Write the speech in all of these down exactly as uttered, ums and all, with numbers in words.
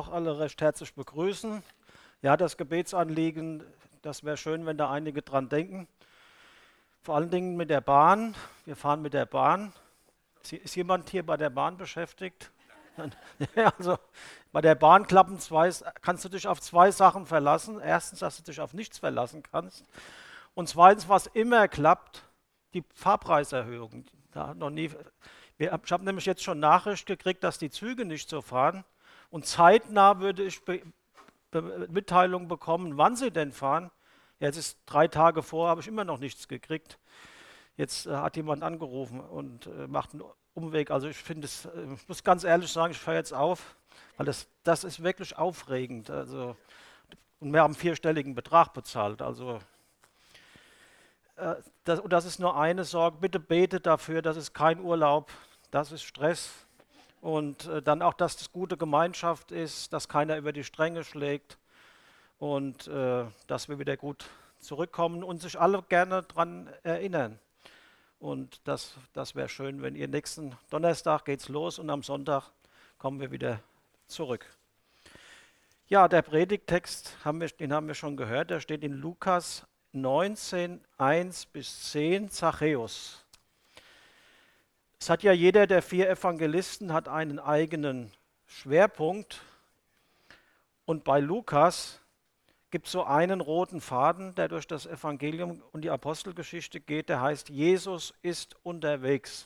auch alle recht herzlich begrüßen. Ja, das Gebetsanliegen, das wäre schön, wenn da einige dran denken. Vor allen Dingen mit der Bahn. Wir fahren mit der Bahn. Ist ist jemand hier bei der Bahn beschäftigt? Ja, also bei der Bahn klappen zwei, kannst du dich auf zwei Sachen verlassen. Erstens, dass du dich auf nichts verlassen kannst. Und zweitens, was immer klappt, die Fahrpreiserhöhung. Da hat noch nie, wir, ich habe nämlich jetzt schon Nachricht gekriegt, dass die Züge nicht so fahren. Und zeitnah würde ich Be Be Mitteilung bekommen, wann sie denn fahren. Jetzt ist drei Tage vor, habe ich immer noch nichts gekriegt. Jetzt äh, hat jemand angerufen und äh, macht einen Umweg. Also ich finde es, äh, ich muss ganz ehrlich sagen, ich fahre jetzt auf, weil das, das ist wirklich aufregend. Also, und wir haben einen vierstelligen Betrag bezahlt. Also äh, das, und das ist nur eine Sorge. Bitte betet dafür, das ist kein Urlaub, das ist Stress. Und äh, dann auch, dass das gute Gemeinschaft ist, dass keiner über die Stränge schlägt und äh, dass wir wieder gut zurückkommen und sich alle gerne daran erinnern. Und das, das wäre schön, wenn ihr nächsten Donnerstag geht's los und am Sonntag kommen wir wieder zurück. Ja, der Predigttext, haben wir, den haben wir schon gehört, der steht in Lukas neunzehn, eins bis zehn, Zachäus. Es hat ja jeder der vier Evangelisten hat einen eigenen Schwerpunkt und bei Lukas gibt es so einen roten Faden, der durch das Evangelium und die Apostelgeschichte geht, der heißt, Jesus ist unterwegs.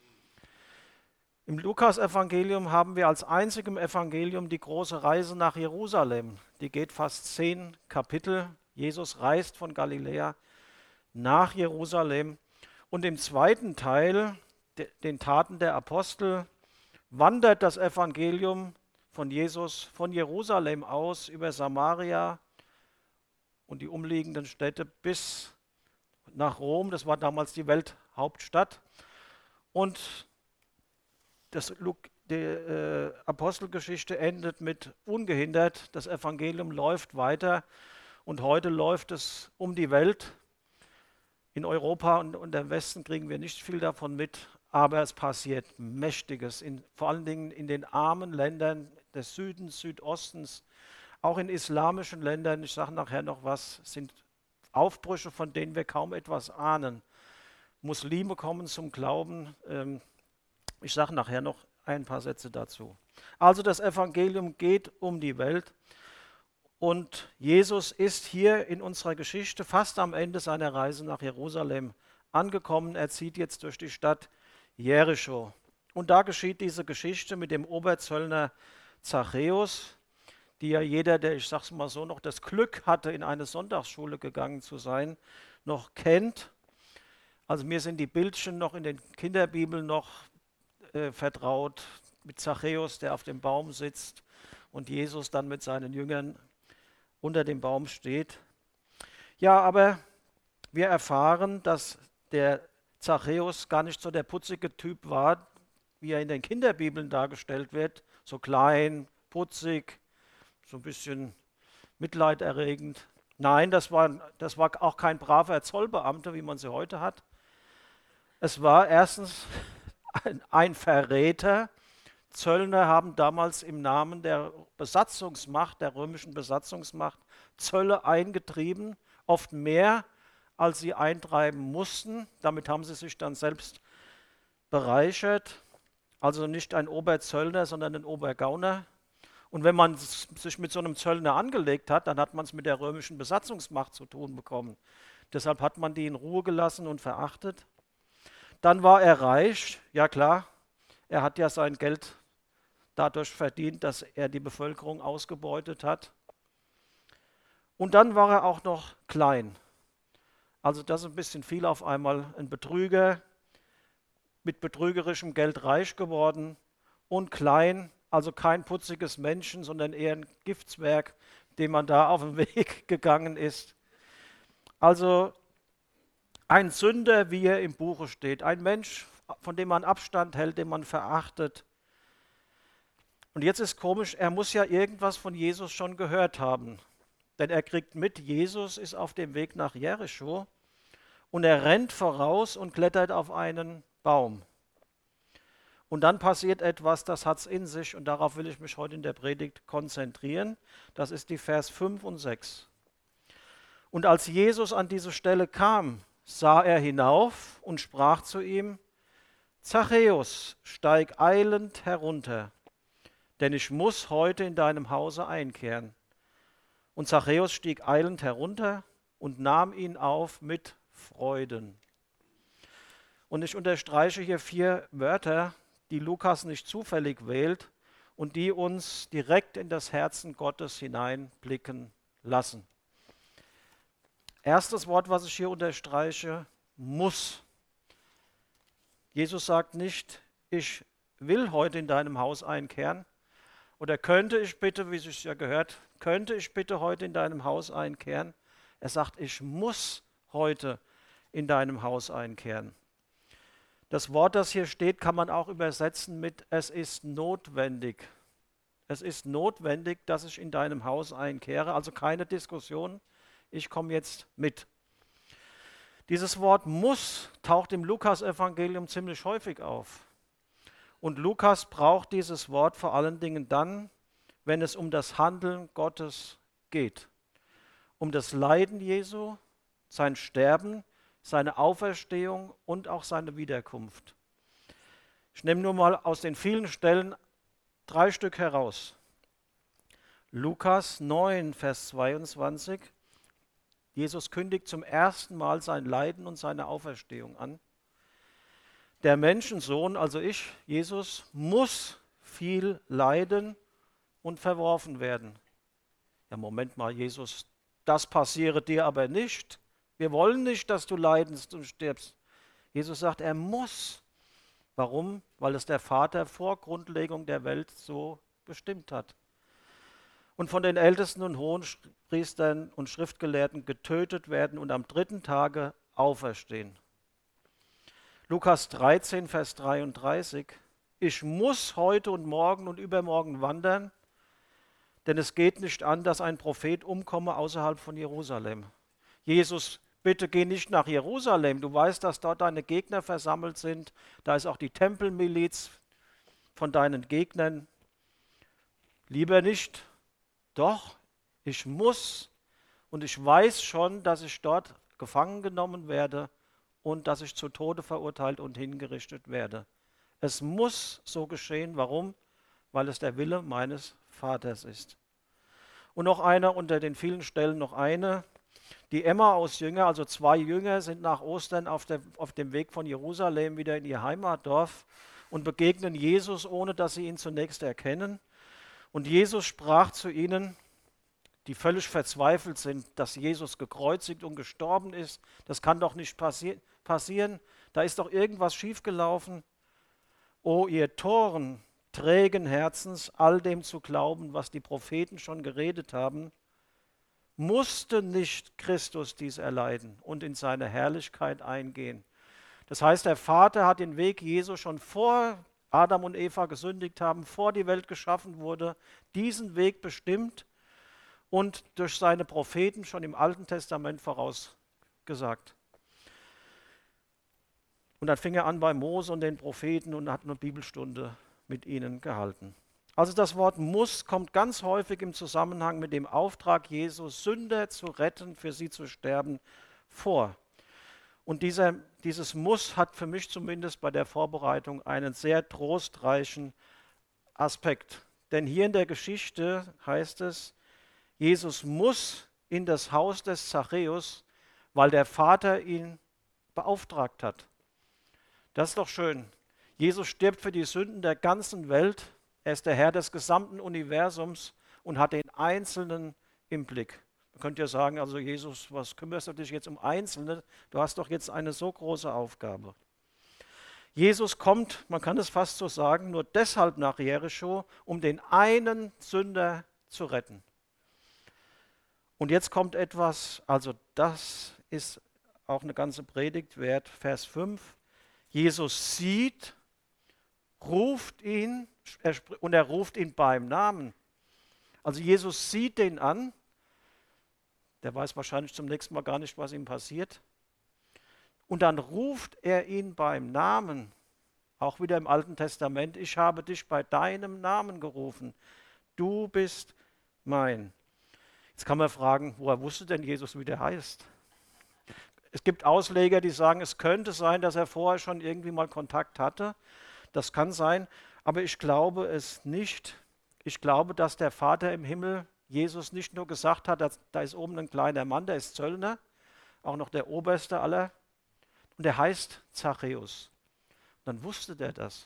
Im Lukas-Evangelium haben wir als einzigem Evangelium die große Reise nach Jerusalem. Die geht fast zehn Kapitel. Jesus reist von Galiläa nach Jerusalem. Und im zweiten Teil, den Taten der Apostel, wandert das Evangelium von Jesus von Jerusalem aus über Samaria und die umliegenden Städte bis nach Rom. Das war damals die Welthauptstadt. Und das, die äh, Apostelgeschichte endet mit ungehindert. Das Evangelium läuft weiter und heute läuft es um die Welt. In Europa und, und im Westen kriegen wir nicht viel davon mit, aber es passiert Mächtiges, in, vor allen Dingen in den armen Ländern des Südens, Südostens, auch in islamischen Ländern, ich sage nachher noch was, sind Aufbrüche, von denen wir kaum etwas ahnen. Muslime kommen zum Glauben, ähm, ich sage nachher noch ein paar Sätze dazu. Also das Evangelium geht um die Welt und Jesus ist hier in unserer Geschichte fast am Ende seiner Reise nach Jerusalem angekommen. Er zieht jetzt durch die Stadt Jericho. Und da geschieht diese Geschichte mit dem Oberzöllner Zachäus, die ja jeder, der, ich sage es mal so, noch das Glück hatte, in eine Sonntagsschule gegangen zu sein, noch kennt. Also mir sind die Bildchen noch in den Kinderbibeln noch äh, vertraut, mit Zachäus, der auf dem Baum sitzt und Jesus dann mit seinen Jüngern unter dem Baum steht. Ja, aber wir erfahren, dass der Zachäus gar nicht so der putzige Typ war, wie er in den Kinderbibeln dargestellt wird, so klein, putzig, so ein bisschen mitleiderregend. Nein, das war, das war auch kein braver Zollbeamter, wie man sie heute hat. Es war erstens ein, ein Verräter. Zöllner haben damals im Namen der Besatzungsmacht, der römischen Besatzungsmacht, Zölle eingetrieben, oft mehr, als sie eintreiben mussten. Damit haben sie sich dann selbst bereichert. Also nicht ein Oberzöllner, sondern ein Obergauner. Und wenn man sich mit so einem Zöllner angelegt hat, dann hat man es mit der römischen Besatzungsmacht zu tun bekommen. Deshalb hat man die in Ruhe gelassen und verachtet. Dann war er reich, ja klar, er hat ja sein Geld dadurch verdient, dass er die Bevölkerung ausgebeutet hat. Und dann war er auch noch klein. Also das ist ein bisschen viel auf einmal. Ein Betrüger, mit betrügerischem Geld reich geworden und klein, also kein putziges Männchen, sondern eher ein Giftswerk, dem man da auf den Weg gegangen ist. Also ein Sünder, wie er im Buche steht, ein Mensch, von dem man Abstand hält, den man verachtet. Und jetzt ist komisch, er muss ja irgendwas von Jesus schon gehört haben. Denn er kriegt mit, Jesus ist auf dem Weg nach Jericho und er rennt voraus und klettert auf einen Baum. Und dann passiert etwas, das hat es in sich und darauf will ich mich heute in der Predigt konzentrieren. Das ist die Vers fünf und sechs. Und als Jesus an diese Stelle kam, sah er hinauf und sprach zu ihm: Zachäus, steig eilend herunter, denn ich muss heute in deinem Hause einkehren. Und Zachäus stieg eilend herunter und nahm ihn auf mit Freuden. Und ich unterstreiche hier vier Wörter, die Lukas nicht zufällig wählt und die uns direkt in das Herzen Gottes hineinblicken lassen. Erstes Wort, was ich hier unterstreiche: muss. Jesus sagt nicht, ich will heute in deinem Haus einkehren, oder könnte ich bitte, wie es sich ja gehört, könnte ich bitte heute in deinem Haus einkehren. Er sagt, ich muss heute in deinem Haus einkehren. Das Wort, das hier steht, kann man auch übersetzen mit: Es ist notwendig. Es ist notwendig, dass ich in deinem Haus einkehre. Also keine Diskussion, ich komme jetzt mit. Dieses Wort muss taucht im Lukas-Evangelium ziemlich häufig auf. Und Lukas braucht dieses Wort vor allen Dingen dann, wenn es um das Handeln Gottes geht. Um das Leiden Jesu, sein Sterben, seine Auferstehung und auch seine Wiederkunft. Ich nehme nur mal aus den vielen Stellen drei Stück heraus. Lukas neun, Vers zweiundzwanzig. Jesus kündigt zum ersten Mal sein Leiden und seine Auferstehung an. Der Menschensohn, also ich, Jesus, muss viel leiden und verworfen werden. Ja, Moment mal, Jesus, das passiere dir aber nicht. Wir wollen nicht, dass du leidest und stirbst. Jesus sagt, er muss. Warum? Weil es der Vater vor Grundlegung der Welt so bestimmt hat. Und von den Ältesten und Hohenpriestern und Schriftgelehrten getötet werden und am dritten Tage auferstehen. Lukas dreizehn, Vers dreiunddreißig. Ich muss heute und morgen und übermorgen wandern, denn es geht nicht an, dass ein Prophet umkomme außerhalb von Jerusalem. Jesus, bitte geh nicht nach Jerusalem. Du weißt, dass dort deine Gegner versammelt sind. Da ist auch die Tempelmiliz von deinen Gegnern. Lieber nicht. Doch, ich muss und ich weiß schon, dass ich dort gefangen genommen werde und dass ich zu Tode verurteilt und hingerichtet werde. Es muss so geschehen. Warum? Weil es der Wille meines Vaters ist. Und noch einer unter den vielen Stellen, noch eine. Die Emmaus-Jünger, also zwei Jünger, sind nach Ostern auf, der, auf dem Weg von Jerusalem wieder in ihr Heimatdorf und begegnen Jesus, ohne dass sie ihn zunächst erkennen. Und Jesus sprach zu ihnen, die völlig verzweifelt sind, dass Jesus gekreuzigt und gestorben ist. Das kann doch nicht passi- passieren. Da ist doch irgendwas schiefgelaufen. O ihr Toren, trägen Herzens, all dem zu glauben, was die Propheten schon geredet haben, musste nicht Christus dies erleiden und in seine Herrlichkeit eingehen. Das heißt, der Vater hat den Weg Jesu schon vor Adam und Eva gesündigt haben, vor die Welt geschaffen wurde, diesen Weg bestimmt und durch seine Propheten schon im Alten Testament vorausgesagt. Und dann fing er an bei Mose und den Propheten und hat eine Bibelstunde mit ihnen gehalten. Also das Wort muss kommt ganz häufig im Zusammenhang mit dem Auftrag Jesu, Sünder zu retten, für sie zu sterben, vor. Und dieser, dieses Muss hat für mich zumindest bei der Vorbereitung einen sehr trostreichen Aspekt. Denn hier in der Geschichte heißt es, Jesus muss in das Haus des Zachäus, weil der Vater ihn beauftragt hat. Das ist doch schön. Jesus stirbt für die Sünden der ganzen Welt. Er ist der Herr des gesamten Universums und hat den Einzelnen im Blick. Man könnte ja sagen, also Jesus, was kümmerst du dich jetzt um Einzelne? Du hast doch jetzt eine so große Aufgabe. Jesus kommt, man kann es fast so sagen, nur deshalb nach Jericho, um den einen Sünder zu retten. Und jetzt kommt etwas, also das ist auch eine ganze Predigt wert, Vers fünf. Jesus sieht, ruft ihn er und er ruft ihn beim Namen. Also Jesus sieht den an, der weiß wahrscheinlich zum nächsten Mal gar nicht, was ihm passiert. Und dann ruft er ihn beim Namen. Auch wieder im Alten Testament, ich habe dich bei deinem Namen gerufen. Du bist mein. Jetzt kann man fragen, woher wusste denn Jesus, wie der heißt? Es gibt Ausleger, die sagen, es könnte sein, dass er vorher schon irgendwie mal Kontakt hatte. Das kann sein, aber ich glaube es nicht. Ich glaube, dass der Vater im Himmel Jesus nicht nur gesagt hat, dass, da ist oben ein kleiner Mann, der ist Zöllner, auch noch der oberste aller, und der heißt Zachäus. Dann wusste der das.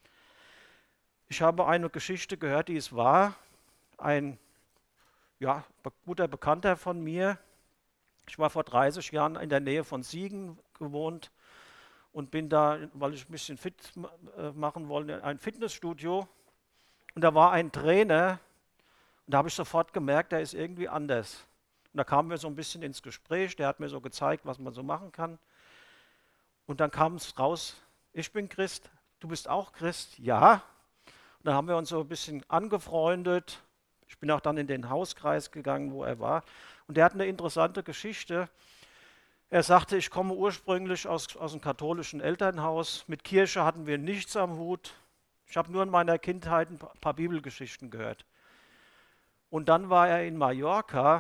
Ich habe eine Geschichte gehört, die ist wahr. Ein ja, guter Bekannter von mir, ich war vor dreißig Jahren in der Nähe von Siegen gewohnt und bin da, weil ich ein bisschen fit machen wollte, in ein Fitnessstudio. Und da war ein Trainer und da habe ich sofort gemerkt, der ist irgendwie anders. Und da kamen wir so ein bisschen ins Gespräch, der hat mir so gezeigt, was man so machen kann. Und dann kam es raus, ich bin Christ, du bist auch Christ? Ja. Und dann haben wir uns so ein bisschen angefreundet. Ich bin auch dann in den Hauskreis gegangen, wo er war. Und der hat eine interessante Geschichte. Er sagte, ich komme ursprünglich aus, aus einem katholischen Elternhaus. Mit Kirche hatten wir nichts am Hut. Ich habe nur in meiner Kindheit ein paar Bibelgeschichten gehört. Und dann war er in Mallorca.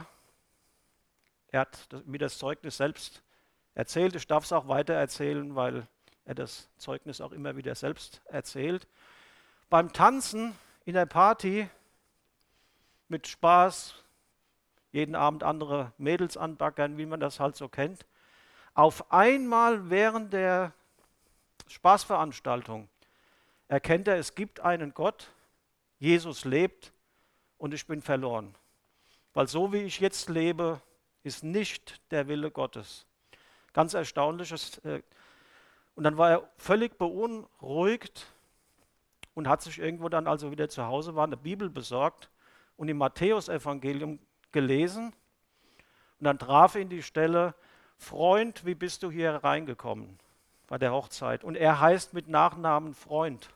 Er hat mir das Zeugnis selbst erzählt. Ich darf es auch weiter erzählen, weil er das Zeugnis auch immer wieder selbst erzählt. Beim Tanzen in der Party mit Spaß, jeden Abend andere Mädels anbaggern, wie man das halt so kennt. Auf einmal während der Spaßveranstaltung erkennt er, es gibt einen Gott, Jesus lebt und ich bin verloren. Weil so wie ich jetzt lebe, ist nicht der Wille Gottes. Ganz erstaunliches. Und dann war er völlig beunruhigt und hat sich irgendwo dann, als er wieder zu Hause war, eine Bibel besorgt und im Matthäusevangelium gelesen. Und dann traf ihn die Stelle, Freund, wie bist du hier reingekommen bei der Hochzeit? Und er heißt mit Nachnamen Freund.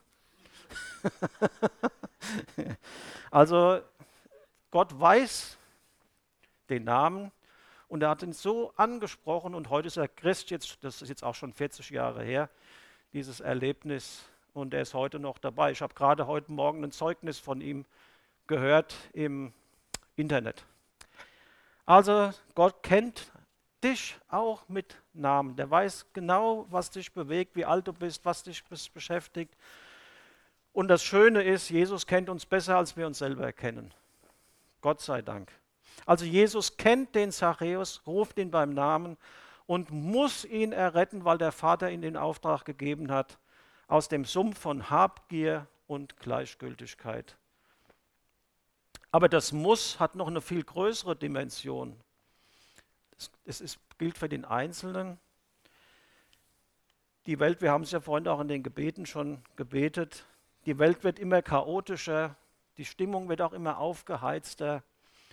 Also Gott weiß den Namen und er hat ihn so angesprochen und heute ist er Christ, jetzt, das ist jetzt auch schon vierzig Jahre her, dieses Erlebnis und er ist heute noch dabei. Ich habe gerade heute Morgen ein Zeugnis von ihm gehört im Internet. Also Gott kennt dich auch mit Namen. Der weiß genau, was dich bewegt, wie alt du bist, was dich beschäftigt. Und das Schöne ist, Jesus kennt uns besser, als wir uns selber kennen. Gott sei Dank. Also Jesus kennt den Zachäus, ruft ihn beim Namen und muss ihn erretten, weil der Vater ihm den Auftrag gegeben hat, aus dem Sumpf von Habgier und Gleichgültigkeit. Aber das Muss hat noch eine viel größere Dimension. Es ist, gilt für den Einzelnen. Die Welt, wir haben es ja vorhin auch in den Gebeten schon gebetet, die Welt wird immer chaotischer, die Stimmung wird auch immer aufgeheizter.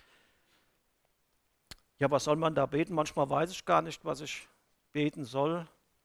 Ja, was soll man da beten? Manchmal weiß ich gar nicht, was ich beten soll.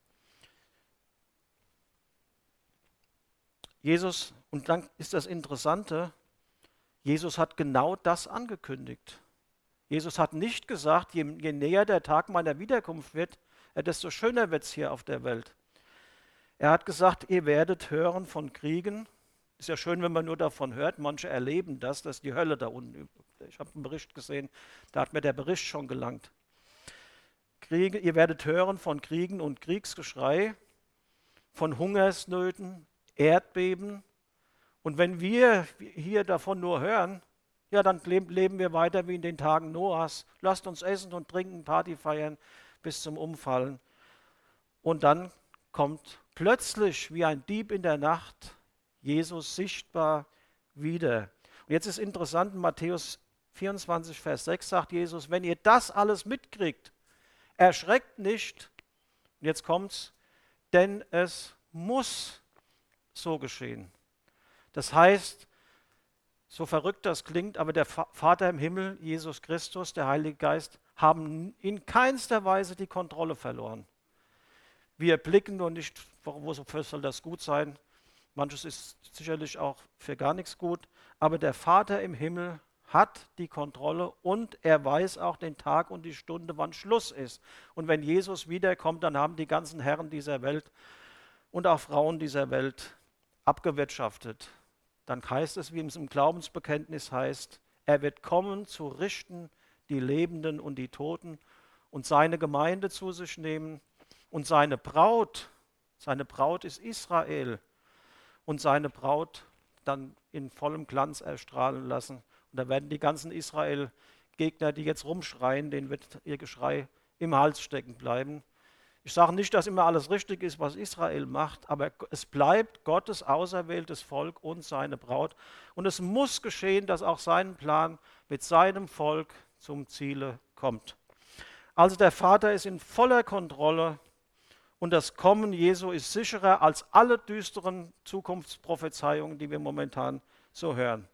Jesus, und dann ist das Interessante, Jesus hat genau das angekündigt. Jesus hat nicht gesagt, je, je näher der Tag meiner Wiederkunft wird, desto schöner wird es hier auf der Welt. Er hat gesagt, ihr werdet hören von Kriegen. Ist ja schön, wenn man nur davon hört. Manche erleben das, das ist die Hölle da unten. Ich habe einen Bericht gesehen, da hat mir der Bericht schon gelangt. Kriege, ihr werdet hören von Kriegen und Kriegsgeschrei, von Hungersnöten, Erdbeben. Und wenn wir hier davon nur hören, ja, dann leben wir weiter wie in den Tagen Noahs. Lasst uns essen und trinken, Party feiern bis zum Umfallen. Und dann kommt plötzlich wie ein Dieb in der Nacht Jesus sichtbar wieder. Und jetzt ist interessant, in Matthäus vierundzwanzig, Vers sechs sagt Jesus, wenn ihr das alles mitkriegt, erschreckt nicht, und jetzt kommt's, denn es muss so geschehen. Das heißt, so verrückt das klingt, aber der Vater im Himmel, Jesus Christus, der Heilige Geist, haben in keinster Weise die Kontrolle verloren. Wir blicken nur nicht, wofür soll das gut sein? Manches ist sicherlich auch für gar nichts gut, aber der Vater im Himmel hat die Kontrolle und er weiß auch den Tag und die Stunde, wann Schluss ist. Und wenn Jesus wiederkommt, dann haben die ganzen Herren dieser Welt und auch Frauen dieser Welt abgewirtschaftet. Dann heißt es, wie es im Glaubensbekenntnis heißt, er wird kommen zu richten die Lebenden und die Toten und seine Gemeinde zu sich nehmen und seine Braut, seine Braut ist Israel und seine Braut dann in vollem Glanz erstrahlen lassen. Und da werden die ganzen Israel-Gegner, die jetzt rumschreien, denen wird ihr Geschrei im Hals stecken bleiben. Ich sage nicht, dass immer alles richtig ist, was Israel macht, aber es bleibt Gottes auserwähltes Volk und seine Braut. Und es muss geschehen, dass auch sein Plan mit seinem Volk zum Ziele kommt. Also der Vater ist in voller Kontrolle und das Kommen Jesu ist sicherer als alle düsteren Zukunftsprophezeiungen, die wir momentan so hören.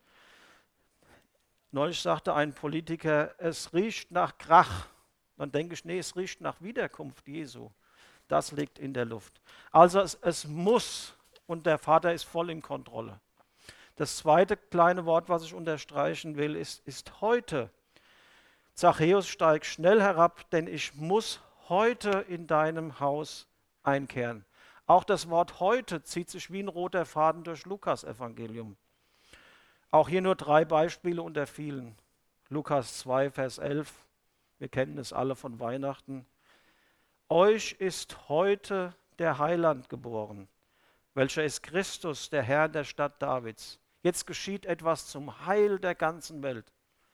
Neulich sagte ein Politiker, es riecht nach Krach. Dann denke ich, nee, es riecht nach Wiederkunft Jesu. Das liegt in der Luft. Also es, es muss und der Vater ist voll in Kontrolle. Das zweite kleine Wort, was ich unterstreichen will, ist, ist heute. Zachäus, steig schnell herab, denn ich muss heute in deinem Haus einkehren. Auch das Wort heute zieht sich wie ein roter Faden durch Lukas-Evangelium. Auch hier nur drei Beispiele unter vielen. Lukas zwei, Vers elf, wir kennen es alle von Weihnachten. Euch ist heute der Heiland geboren, welcher ist Christus, der Herr der Stadt Davids. Jetzt geschieht etwas zum Heil der ganzen Welt.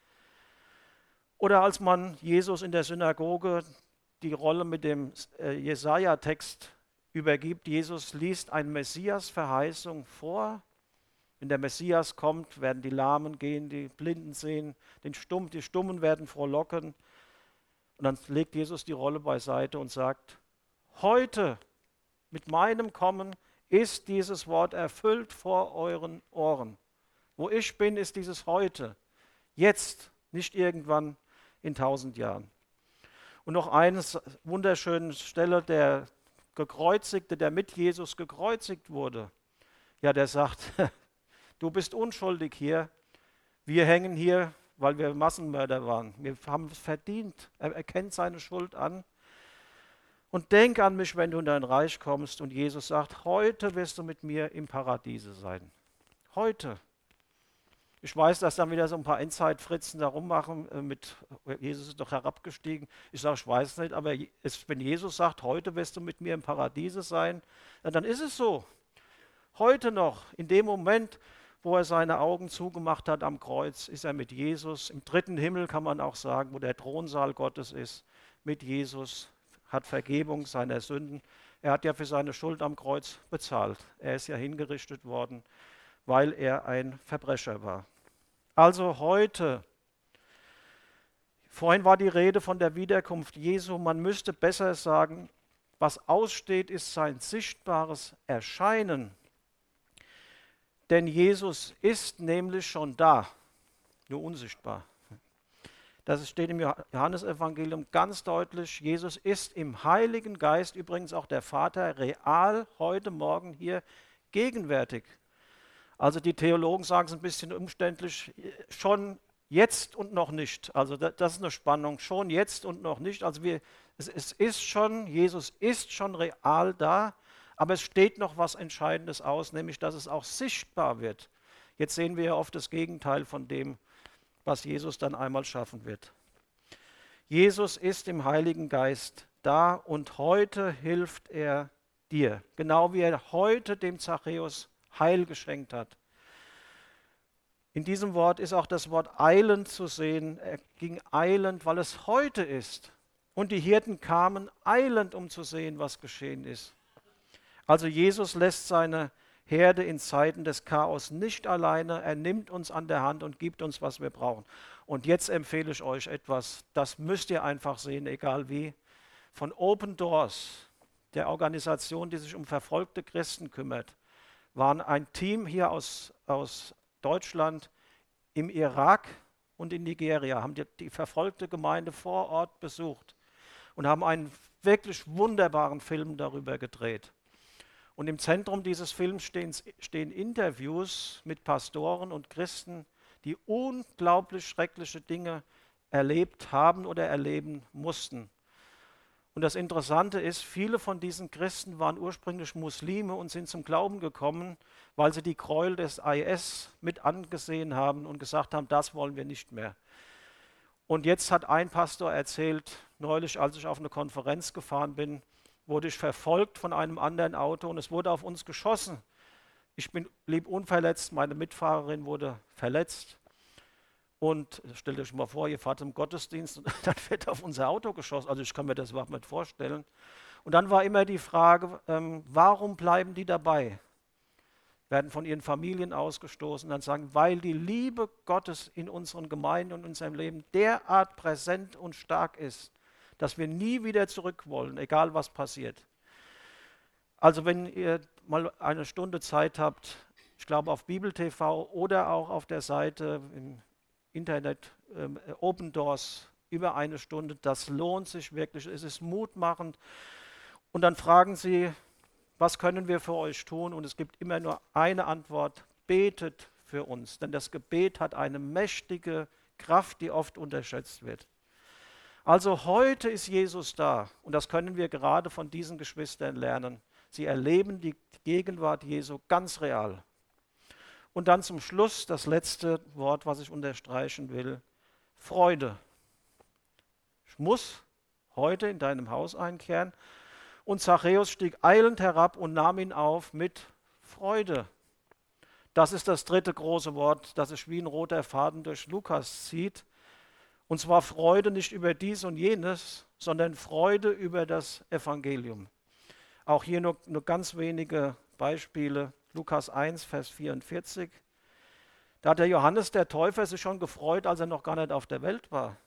Oder als man Jesus in der Synagoge die Rolle mit dem äh, Jesaja-Text übergibt, Jesus liest eine Messias-Verheißung vor. Wenn der Messias kommt, werden die Lahmen gehen, die Blinden sehen, den Stumm, die Stummen werden frohlocken. Und dann legt Jesus die Rolle beiseite und sagt, heute mit meinem Kommen ist dieses Wort erfüllt vor euren Ohren. Wo ich bin, ist dieses heute, jetzt, nicht irgendwann in tausend Jahren. Und noch eine wunderschöne Stelle, der Gekreuzigte, der mit Jesus gekreuzigt wurde, ja, der sagt, du bist unschuldig hier, wir hängen hier, weil wir Massenmörder waren. Wir haben es verdient. Er erkennt seine Schuld an. Und denk an mich, wenn du in dein Reich kommst. Und Jesus sagt, heute wirst du mit mir im Paradiese sein. Heute. Ich weiß, dass dann wieder so ein paar Endzeitfritzen da rummachen mit, Jesus ist doch herabgestiegen. Ich sage, ich weiß nicht, aber es, wenn Jesus sagt, heute wirst du mit mir im Paradiese sein, dann ist es so. Heute noch, in dem Moment, wo er seine Augen zugemacht hat am Kreuz, ist er mit Jesus. Im dritten Himmel kann man auch sagen, wo der Thronsaal Gottes ist, mit Jesus, hat Vergebung seiner Sünden. Er hat ja für seine Schuld am Kreuz bezahlt. Er ist ja hingerichtet worden, weil er ein Verbrecher war. Also heute, vorhin war die Rede von der Wiederkunft Jesu, man müsste besser sagen, was aussteht, ist sein sichtbares Erscheinen. Denn Jesus ist nämlich schon da, nur unsichtbar. Das steht im Johannesevangelium ganz deutlich. Jesus ist im Heiligen Geist, übrigens auch der Vater, real heute Morgen hier gegenwärtig. Also die Theologen sagen es ein bisschen umständlich, schon jetzt und noch nicht. Also das ist eine Spannung, schon jetzt und noch nicht. Also wir, es, es ist schon, Jesus ist schon real da. Aber es steht noch was Entscheidendes aus, nämlich dass es auch sichtbar wird. Jetzt sehen wir ja oft das Gegenteil von dem, was Jesus dann einmal schaffen wird. Jesus ist im Heiligen Geist da und heute hilft er dir. Genau wie er heute dem Zachäus Heil geschenkt hat. In diesem Wort ist auch das Wort eilend zu sehen. Er ging eilend, weil es heute ist. Und die Hirten kamen eilend, um zu sehen, was geschehen ist. Also Jesus lässt seine Herde in Zeiten des Chaos nicht alleine. Er nimmt uns an der Hand und gibt uns, was wir brauchen. Und jetzt empfehle ich euch etwas, das müsst ihr einfach sehen, egal wie. Von Open Doors, der Organisation, die sich um verfolgte Christen kümmert, waren ein Team hier aus, aus Deutschland im Irak und in Nigeria, haben die, die verfolgte Gemeinde vor Ort besucht und haben einen wirklich wunderbaren Film darüber gedreht. Und im Zentrum dieses Films stehen, stehen Interviews mit Pastoren und Christen, die unglaublich schreckliche Dinge erlebt haben oder erleben mussten. Und das Interessante ist, viele von diesen Christen waren ursprünglich Muslime und sind zum Glauben gekommen, weil sie die Gräuel des I S mit angesehen haben und gesagt haben, das wollen wir nicht mehr. Und jetzt hat ein Pastor erzählt, neulich, als ich auf eine Konferenz gefahren bin, wurde ich verfolgt von einem anderen Auto und es wurde auf uns geschossen. Ich bin, blieb unverletzt, meine Mitfahrerin wurde verletzt. Und stellt euch mal vor, ihr fahrt im Gottesdienst und dann wird auf unser Auto geschossen. Also ich kann mir das überhaupt nicht vorstellen. Und dann war immer die Frage, ähm, warum bleiben die dabei? Werden von ihren Familien ausgestoßen. Dann sagen, weil die Liebe Gottes in unseren Gemeinden und in unserem Leben derart präsent und stark ist, dass wir nie wieder zurück wollen, egal was passiert. Also wenn ihr mal eine Stunde Zeit habt, ich glaube auf Bibel T V oder auch auf der Seite im Internet, ähm, Open Doors, über eine Stunde, das lohnt sich wirklich, es ist mutmachend. Und dann fragen sie, was können wir für euch tun? Und es gibt immer nur eine Antwort, betet für uns, denn das Gebet hat eine mächtige Kraft, die oft unterschätzt wird. Also heute ist Jesus da und das können wir gerade von diesen Geschwistern lernen. Sie erleben die Gegenwart Jesu ganz real. Und dann zum Schluss das letzte Wort, was ich unterstreichen will, Freude. Ich muss heute in deinem Haus einkehren. Und Zachäus stieg eilend herab und nahm ihn auf mit Freude. Das ist das dritte große Wort, das sich wie ein roter Faden durch Lukas zieht. Und zwar Freude nicht über dies und jenes, sondern Freude über das Evangelium. Auch hier nur, nur ganz wenige Beispiele. Lukas eins, Vers vierundvierzig. Da hat der Johannes der Täufer sich schon gefreut, als er noch gar nicht auf der Welt war.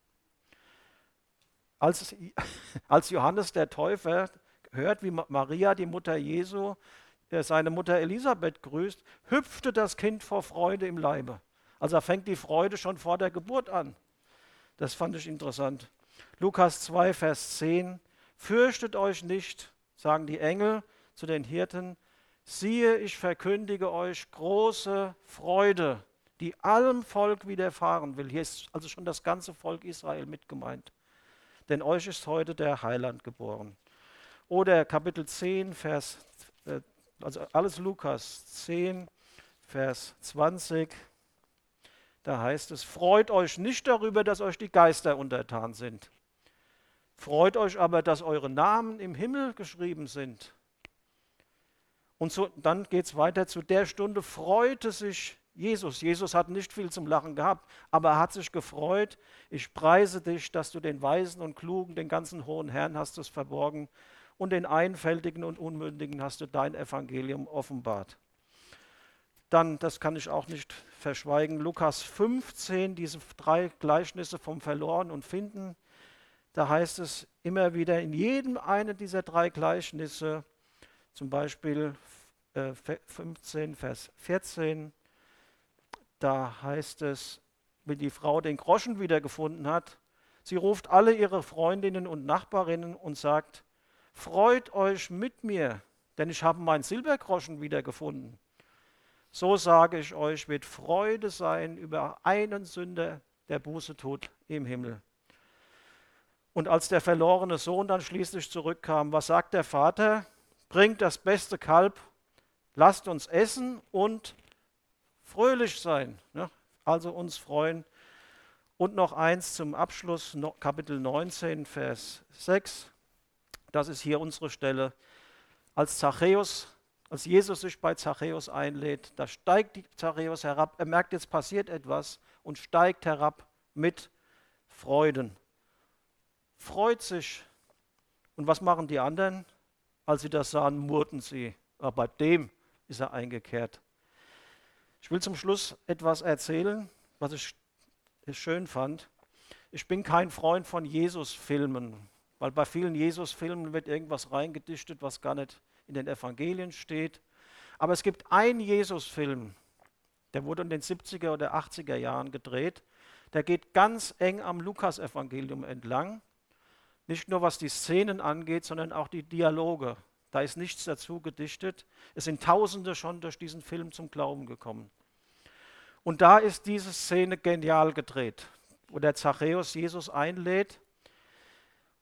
Als, als Johannes der Täufer hört, wie Maria, die Mutter Jesu, seine Mutter Elisabeth grüßt, hüpfte das Kind vor Freude im Leibe. Also fängt die Freude schon vor der Geburt an. Das fand ich interessant. Lukas zwei, Vers zehn. Fürchtet euch nicht, sagen die Engel zu den Hirten, siehe, ich verkündige euch große Freude, die allem Volk widerfahren will. Hier ist also schon das ganze Volk Israel mit gemeint. Denn euch ist heute der Heiland geboren. Oder Kapitel zehn, Vers, also alles Lukas zehn, Vers zwanzig. Da heißt es, freut euch nicht darüber, dass euch die Geister untertan sind. Freut euch aber, dass eure Namen im Himmel geschrieben sind. Und so, dann geht es weiter, zu der Stunde freute sich Jesus. Jesus hat nicht viel zum Lachen gehabt, aber er hat sich gefreut. Ich preise dich, dass du den Weisen und Klugen, den ganzen hohen Herrn hast es verborgen und den Einfältigen und Unmündigen hast du dein Evangelium offenbart. Dann, das kann ich auch nicht verschweigen, Lukas fünfzehn, diese drei Gleichnisse vom Verloren und Finden. Da heißt es immer wieder in jedem einen dieser drei Gleichnisse, zum Beispiel äh, fünfzehn, Vers vierzehn, da heißt es, wenn die Frau den Groschen wiedergefunden hat, sie ruft alle ihre Freundinnen und Nachbarinnen und sagt, freut euch mit mir, denn ich habe meinen Silbergroschen wiedergefunden. So sage ich euch, wird Freude sein über einen Sünder, der Buße tut im Himmel. Und als der verlorene Sohn dann schließlich zurückkam, was sagt der Vater? Bringt das beste Kalb, lasst uns essen und fröhlich sein, ne? Also uns freuen. Und noch eins zum Abschluss, Kapitel neunzehn, Vers sechs. Das ist hier unsere Stelle. Als Zachäus, als Jesus sich bei Zachäus einlädt, da steigt Zachäus herab. Er merkt, jetzt passiert etwas und steigt herab mit Freuden. Freut sich. Und was machen die anderen? Als sie das sahen, murrten sie. Aber bei dem ist er eingekehrt. Ich will zum Schluss etwas erzählen, was ich schön fand. Ich bin kein Freund von Jesus-Filmen, weil bei vielen Jesus-Filmen wird irgendwas reingedichtet, was gar nicht in den Evangelien steht. Aber es gibt einen Jesus-Film, der wurde in den siebziger oder achtziger Jahren gedreht. Der geht ganz eng am Lukas-Evangelium entlang. Nicht nur was die Szenen angeht, sondern auch die Dialoge. Da ist nichts dazu gedichtet. Es sind Tausende schon durch diesen Film zum Glauben gekommen. Und da ist diese Szene genial gedreht, wo der Zachäus Jesus einlädt.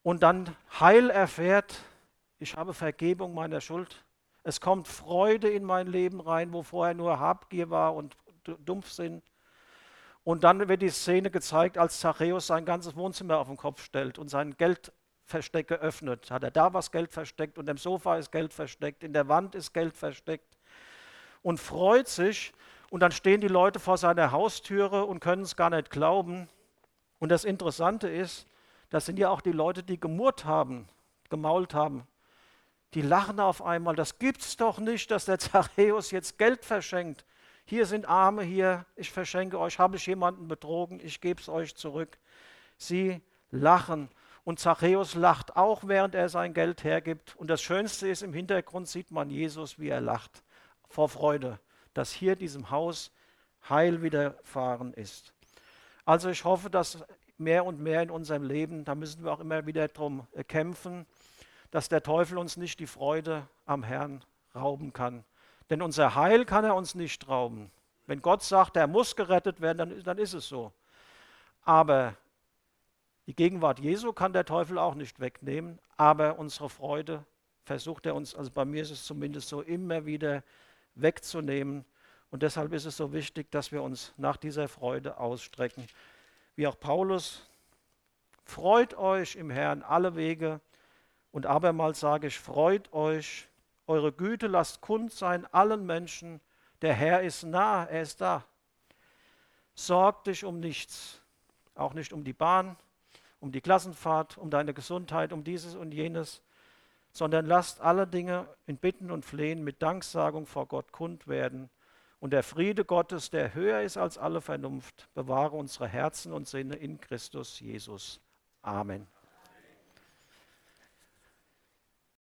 und dann Heil erfährt, ich habe Vergebung meiner Schuld. Es kommt Freude in mein Leben rein, wo vorher nur Habgier war und Dumpfsinn. Und dann wird die Szene gezeigt, als Zachäus sein ganzes Wohnzimmer auf den Kopf stellt und sein Geldversteck geöffnet. Hat er da was Geld versteckt und im Sofa ist Geld versteckt, in der Wand ist Geld versteckt und freut sich. Und dann stehen die Leute vor seiner Haustüre und können es gar nicht glauben. Und das Interessante ist, das sind ja auch die Leute, die gemurrt haben, gemault haben. Die lachen auf einmal, das gibt's doch nicht, dass der Zachäus jetzt Geld verschenkt. Hier sind Arme, hier, ich verschenke euch, habe ich jemanden betrogen, ich gebe es euch zurück. Sie lachen und Zachäus lacht auch, während er sein Geld hergibt. Und das Schönste ist, im Hintergrund sieht man Jesus, wie er lacht, vor Freude, dass hier diesem Haus Heil widerfahren ist. Also ich hoffe, dass mehr und mehr in unserem Leben, da müssen wir auch immer wieder drum kämpfen, dass der Teufel uns nicht die Freude am Herrn rauben kann. Denn unser Heil kann er uns nicht rauben. Wenn Gott sagt, er muss gerettet werden, dann, dann ist es so. Aber die Gegenwart Jesu kann der Teufel auch nicht wegnehmen. Aber unsere Freude versucht er uns, also bei mir ist es zumindest so, immer wieder wegzunehmen. Und deshalb ist es so wichtig, dass wir uns nach dieser Freude ausstrecken. Wie auch Paulus, freut euch im Herrn alle Wege. Und abermals sage ich, freut euch, eure Güte lasst kund sein allen Menschen, der Herr ist nah, er ist da. Sorg dich um nichts, auch nicht um die Bahn, um die Klassenfahrt, um deine Gesundheit, um dieses und jenes, sondern lasst alle Dinge in Bitten und Flehen mit Danksagung vor Gott kund werden. Und der Friede Gottes, der höher ist als alle Vernunft, bewahre unsere Herzen und Sinne in Christus Jesus. Amen.